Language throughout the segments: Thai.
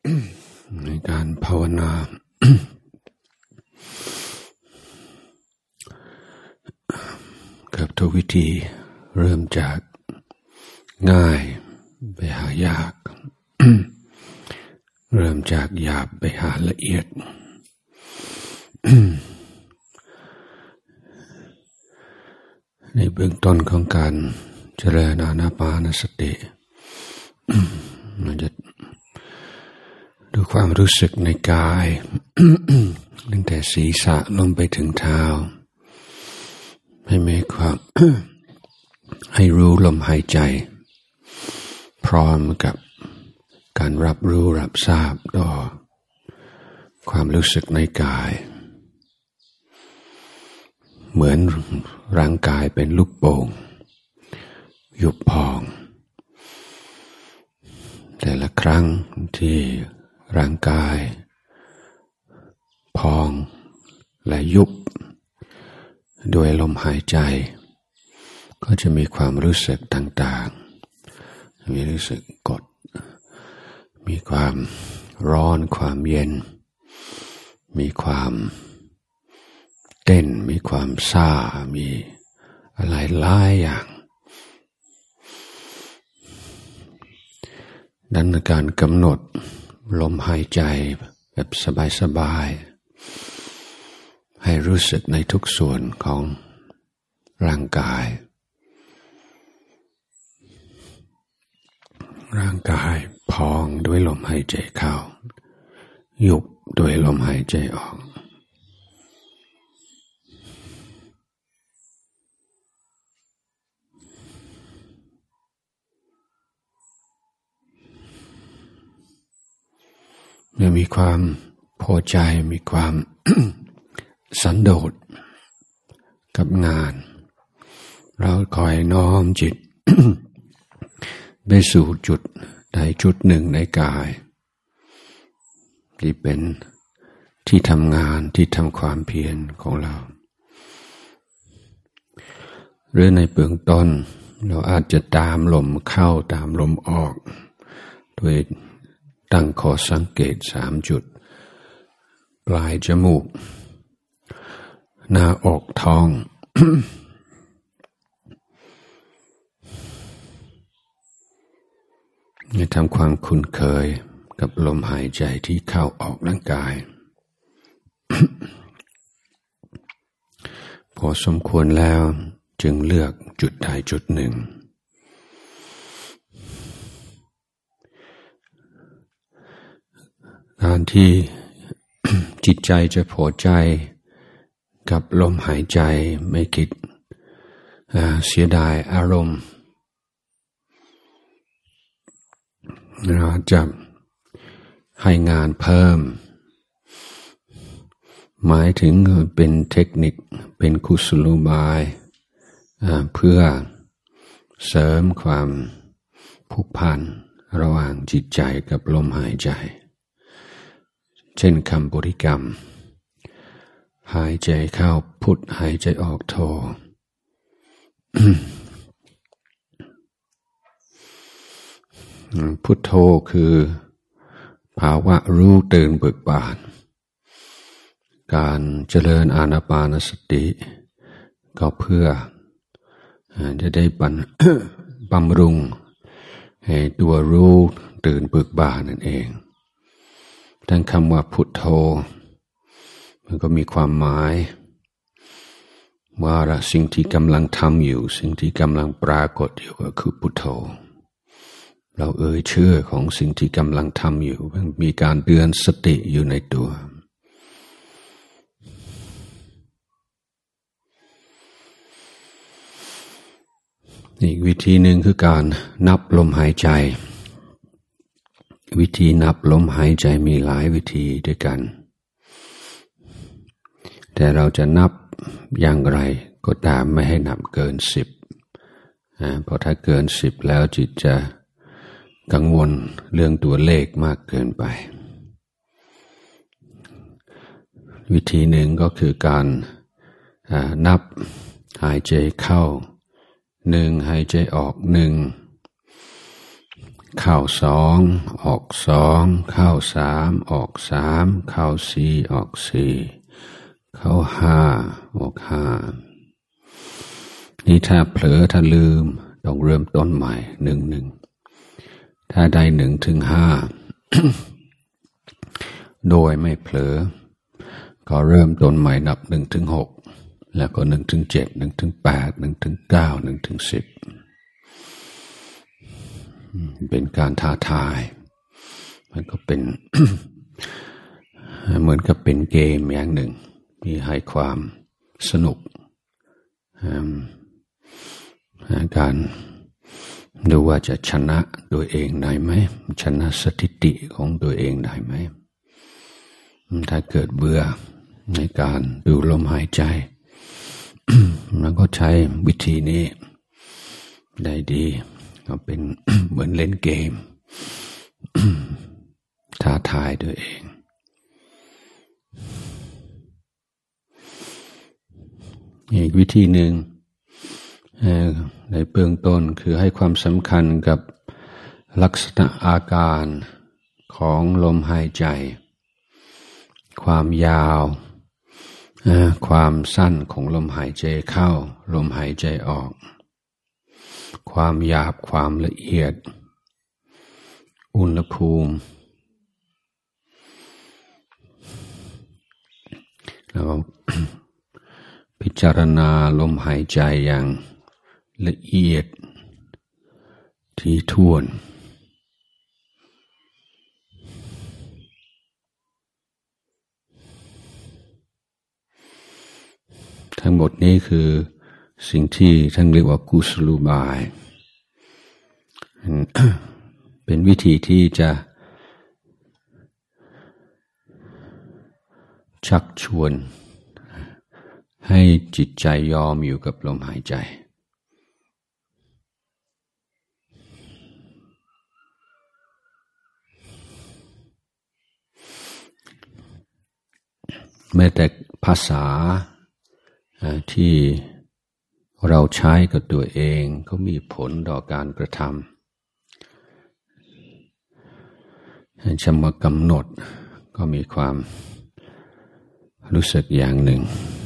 ในการภาวนา กับทุกวิธีเริ่มจากง่ายไปหายาก เริ่มจากหยาบไปหาละเอียด ในเบื้องต้นของการเจริญอานาปานสติ มันจะดูความรู้สึกในกาย ตั้งแต่ศีรษะลงไปถึงเท้าให้มีความ ให้รู้ลมหายใจพร้อมกับการรับรู้รับทราบต่อความรู้สึกในกายเหมือนร่างกายเป็นลูกโป่งยุบพองแต่ละครั้งที่ร่างกายพองและยุบด้วยลมหายใจก็จะมีความรู้สึกต่างๆมีรู้สึกกดมีความร้อนความเย็นมีความเต้นมีความซ่ามีอะไรหลายอย่างดังนั้นการกำหนดลมหายใจแบบสบายๆให้รู้สึกในทุกส่วนของร่างกายพองด้วยลมหายใจเข้ายุบด้วยลมหายใจออกเมื่อมีความพอใจมีความ สันโดษกับงานเราคอยน้อมจิต ไปสู่จุดใดจุดหนึ่งในกายที่เป็นที่ทำงานที่ทำความเพียรของเราหรือในเบื้องต้นเราอาจจะตามลมเข้าตามลมออกโดยตั้งข้อสังเกต3 จุดปลายจมูกหน้าอกท้อง ให้ทำความคุ้นเคยกับลมหายใจที่เข้าออกร่างกาย พอสมควรแล้วจึงเลือกจุดใดจุดหนึ่งการที่ จิตใจจะพอใจกับลมหายใจไม่คิดเสียดายอารมณ์เราจะให้งานเพิ่มหมายถึงเป็นเทคนิคเป็นกุศโลบายเพื่อเสริมความผูกพันระหว่างจิตใจกับลมหายใจเช่นคำบริกรรมหายใจเข้าพุทหายใจออกโท พุทโธคือภาวะรู้ตื่นเบิกบานการเจริญอานาปานสติก็เพื่อจะได้บำรุงให้ตัวรู้ตื่นเบิกบานนั่นเองทั้งคำว่าพุทโธมันก็มีความหมายว่าสิ่งที่กำลังทำอยู่สิ่งที่กำลังปรากฏอยู่ก็คือพุทโธเราชื่อของสิ่งที่กำลังทำอยู่มีการเตือนสติอยู่ในตัวอีกวิธีหนึ่งคือการนับลมหายใจวิธีนับลมหายใจมีหลายวิธีด้วยกันแต่เราจะนับอย่างไรก็ตามไม่ให้นับเกิน10เพราะถ้าเกิน10แล้วจิตจะกังวลเรื่องตัวเลขมากเกินไปวิธีหนึ่งก็คือการนับหายใจเข้า1หายใจออก1 เข้าสองออกสองเข้าสามออกสามเข้าสี่ออกสี่เข้าห้าออกห้านี่ถ้าเผลอถ้าลืมต้องเริ่มต้นใหม่หนึ่งถ้าได้1 ถึง 5 โดยไม่เผลอก็เริ่มต้นใหม่นับ1 ถึง 6แล้วก็1 ถึง 7 1 ถึง 8 1 ถึง 9 1 ถึง 10เป็นการท้าทายมันก็เป็น เหมือนกับเป็นเกมอย่างหนึ่งที่ให้ความสนุกการดูว่าจะชนะตัวเองได้ไหมชนะสถิติของตัวเองได้ไหมถ้าเกิดเบื่อในการดูลมหายใจ มันก็ใช้วิธีนี้ได้ดีก็เป็น เหมือนเล่นเกม ท้าทายตัวเองอีกวิธีหนึ่งในเบื้องต้นคือให้ความสำคัญกับลักษณะอาการของลมหายใจความยาวความสั้นของลมหายใจเข้าลมหายใจออกความหยาบความละเอียดอุณหภูมิแล้ว พิจารณาลมหายใจอย่างละเอียดถี่ถ้วนทั้งหมดนี้คือสิ่งที่ท่านเรียกว่ากุศโลบาย เป็นวิธีที่จะชักชวนให้จิตใจยอมอยู่กับลมหายใจแม้แต่ภาษาที่เราใช้กับตัวเองก็มีผลต่อการกระทำจะมากำหนดก็มีความรู้สึกอย่างหนึ่ง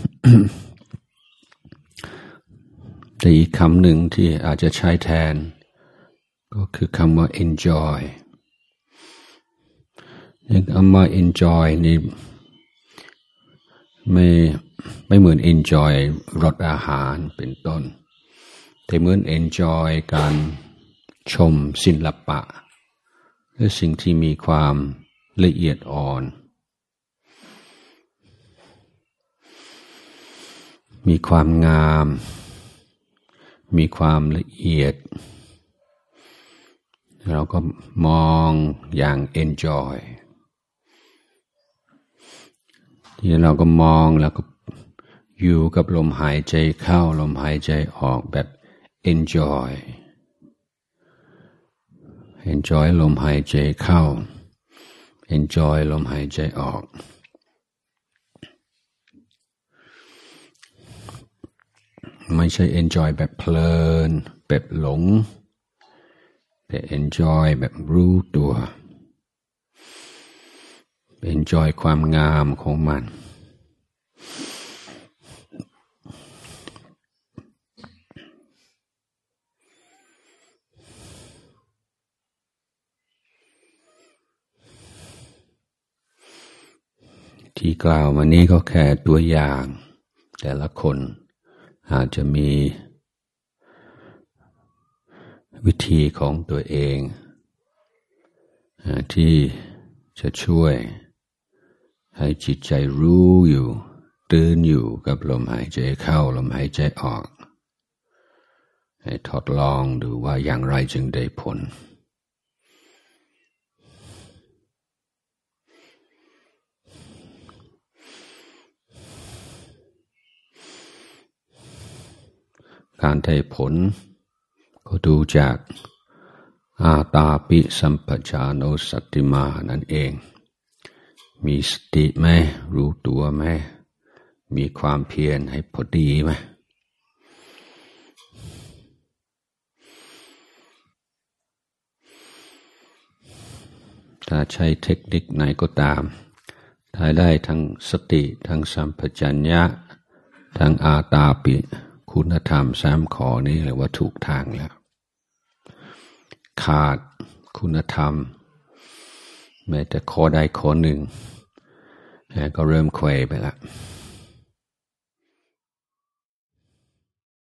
แต่อีกคำหนึ่งที่อาจจะใช้แทนก็คือคำว่า enjoy คำว่า enjoy นี่ไม่เหมือน enjoy รสอาหารเป็นต้นแต่เหมือน enjoy การชมศิลปะหรือสิ่งที่มีความละเอียดอ่อนมีความงามมีความละเอียดเราก็มองอย่าง enjoy ที่เราก็มองแล้วก็อยู่กับลมหายใจเข้าลมหายใจออกแบบ enjoy ลมหายใจเข้า enjoy ลมหายใจออกไม่ใช่ enjoy แบบเพลินแบบหลงแต่ enjoy แบบรู้ตัว enjoy ความงามของมันที่กล่าวมานี้ก็แค่ตัวอย่างแต่ละคนอาจจะมีวิธีของตัวเองที่จะช่วยให้จิตใจรู้อยู่ตื่นอยู่กับลมหายใจเข้าลมหายใจออกให้ทดลองดูว่าอย่างไรจึงได้ผลการได้ผลก็ดูจากอาตาปิสัมปชาโนสติมานั่นเองมีสติไหมรู้ตัวไหมมีความเพียรให้พอดีไหมถ้าใช้เทคนิคไหนก็ตามถ้าได้ทั้งสติทั้งสัมปชัญญะทั้งอาตาปิคุณธรรม3 ข้อนี้เรียกว่าถูกทางแล้วขาดคุณธรรมแม้แต่ข้อใดข้อหนึ่งก็เริ่มเขวไปละ